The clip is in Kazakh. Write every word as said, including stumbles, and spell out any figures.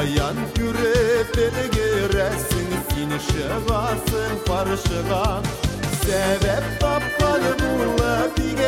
Аян күреп белгересің, сен шығасың паршыға. Сәбәп тапқаны булып